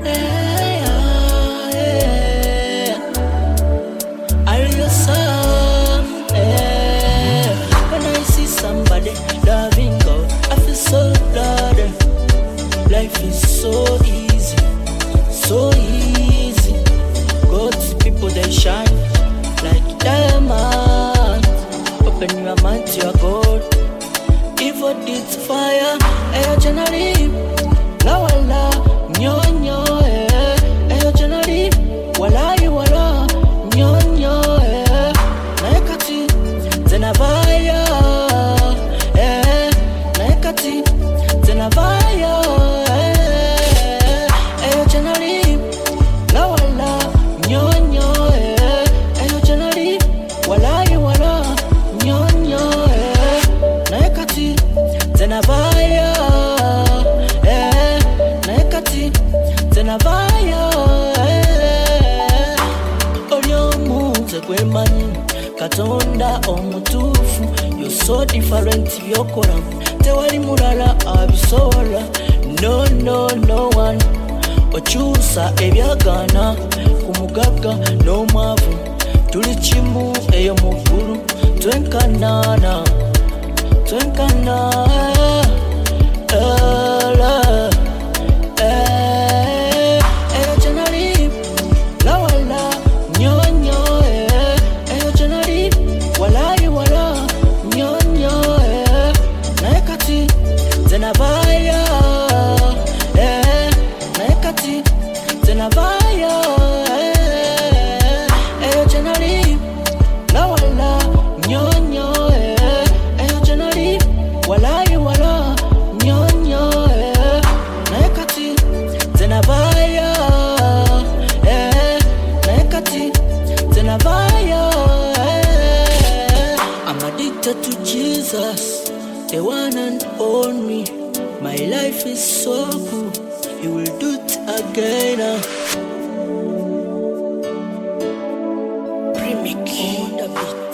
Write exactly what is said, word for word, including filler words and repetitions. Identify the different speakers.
Speaker 1: yeah, yeah. Are you some? Yeah. When I see somebody loving God, I feel so glad. Life is so easy, so easy. God's people, they shine like diamonds. Open your mind to your God. Evil deeds fire, ayo janari. La wala, nyo nyo, eh. Ayo janari, wala yi wala, nyo nyo, eh. Naekati, zena vaya, eh. Naekati, zena vaya, eh. Ayo janari, la wala, nyo nyo, eh. Ayo janari, wala yi wala, nyo nyo, eh. Naekati, zena vaya, eh. Naekati, zena vaya, eh. Olyo muze kwe manyi Katonda omutufu. You're so different byokola, tewali mulala abisobola. No, no, no one. Okyusa ebyagana kumugaga n'omwavu. Tuli kimu eyo mu ggulu, twenkanana, twenkana, ela, eh. Eyo janari, la wala, nyo nyo, eh. Eyo janari, wala yi wala, nyo nyo, eh. Naekati, zena vaya, eh. Naekati, zena vaya, eh. Eyo janari, la wala, nyo nyo, eh. Eyo janari, wala yi wala, nyo nyo, eh. Naekati, zena vaya, eh. Naekati, zena vaya, eh. I'm addicted to Jesus, the one and only. My life is so good, He will do it again. uh. Remix on the beat.